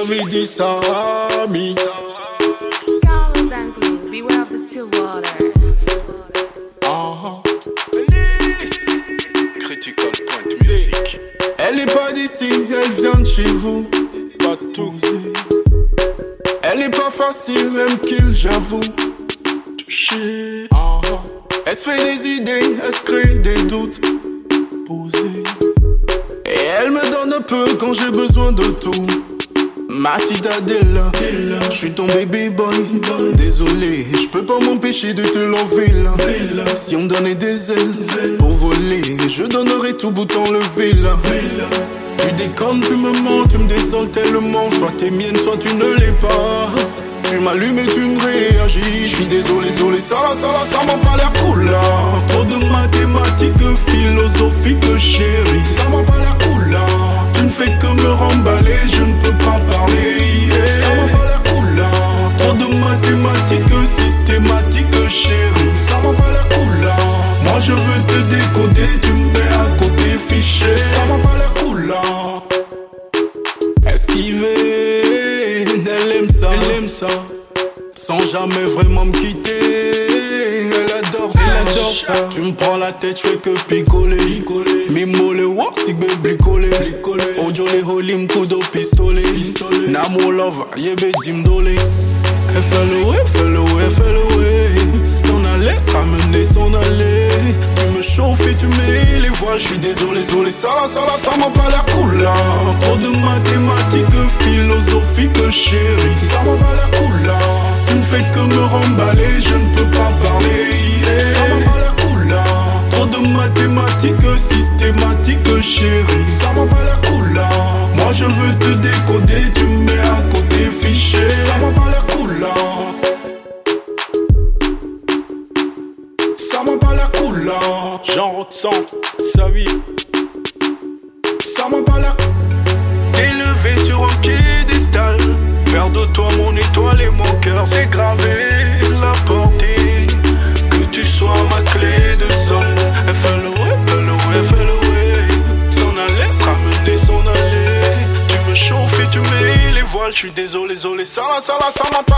Midi Sami. Carlos Anglo, beware of the still water. Critical Point Music. Elle est pas d'ici, elle vient de chez vous. Pas tout. Elle est pas facile, même qu'il, j'avoue. Touché. Elle se fait des idées, elle se crée des doutes. Posé. Et elle me donne un peu quand j'ai besoin de tout. Ma citadelle, je suis ton baby boy. Désolé, je peux pas m'empêcher de te l'enlever là. Si on me donnait des ailes pour voler, je donnerais tout bout enlevé là. Tu déconnes, tu me mens, tu me désoles tellement. Soit t'es mienne, soit tu ne l'es pas. Tu m'allumes et tu me réagis. Je suis désolé, ça m'a pas l'air cool là. Trop de mathématiques, philosophiques, chérie. Ça m'a pas l'air cool là. Tu ne fais que me remballer, je ne peux pas parler. Ça m'a pas l'air cool là. Trop de mathématiques, systématiques, chérie. Ça m'a pas l'air cool là. Moi je veux te décoder, tu me mets à côté fiché. Ça m'a pas l'air cool là. Esquiver, elle aime ça, sans jamais vraiment me quitter. Elle adore ça. Tu me prends la tête, je fais que picoler. Mimo le wop, si be bricoler. Ojo le holim, coup de pistolet. Namo love, yebe dim dole. Fais le way. S'en aller, ramener, s'en aller. Tu me chauffes et tu mets les voiles. Je suis désolé, ça m'a pas l'air cool là. Trop de mathématiques, philosophiques, chérie. Ça m'a pas l'air cool là. Tu ne fais que me remballer, je ne peux pas parler. Ça m'a pas l'air cool là. Trop de mathématiques, systématiques, chérie. Ça m'a pas l'air cool là. Moi je veux te décoder, tu me mets à côté fiché. Ça m'a pas l'air cool là. Ça m'a pas l'air cool là. J'en ressens sa vie. Ça m'a pas l'air. Élevé sur un piédestal. Faire de toi mon étoile et mon cœur c'est gravé. La portée. Que tu sois ma clé de sol. Fais le way. S'en aller, se ramener, s'en aller. Tu me chauffes et tu mets les voiles. Je suis désolé, ça m'a pas